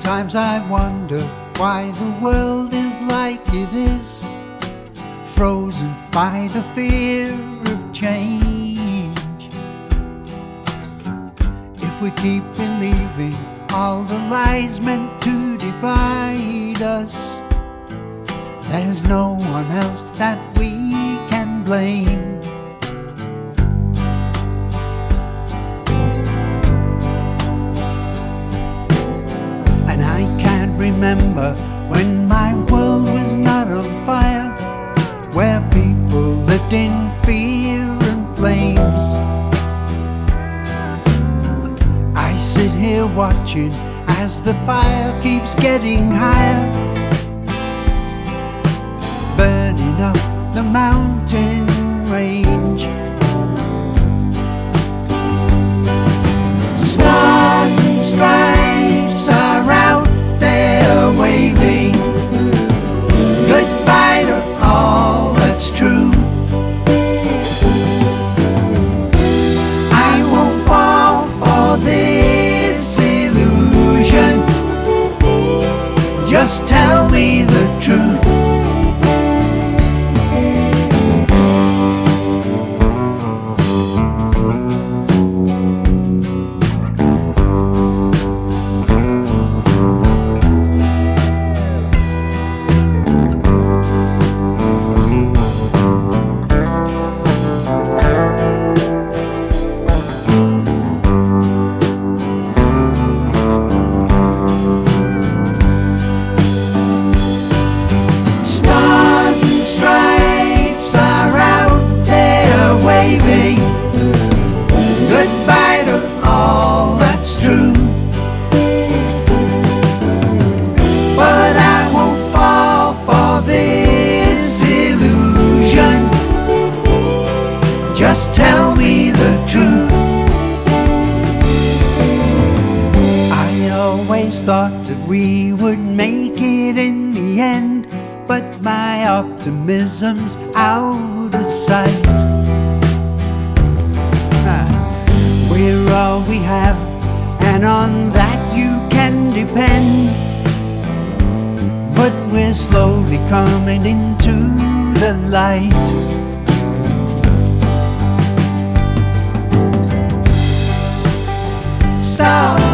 Sometimes I wonder why the world is like it is, frozen by the fear of change. If we keep believing all the lies meant to divide us, there's no one else that we can blame. And I can't remember when my world was not on fire, where people lived in fear and flames. I sit here watching as the fire keeps getting higher, burning up the mountain range. Stars and stripes are out there waving goodbye to all that's true. I won't fall for this illusion. Just tell me the truth. Goodbye to all that's true. But I won't fall for this illusion. Just tell me the truth. I always thought that we would make it in the end, but my optimism's out of sight. We're all we have, and on that you can depend. But we're slowly coming into the light. Stars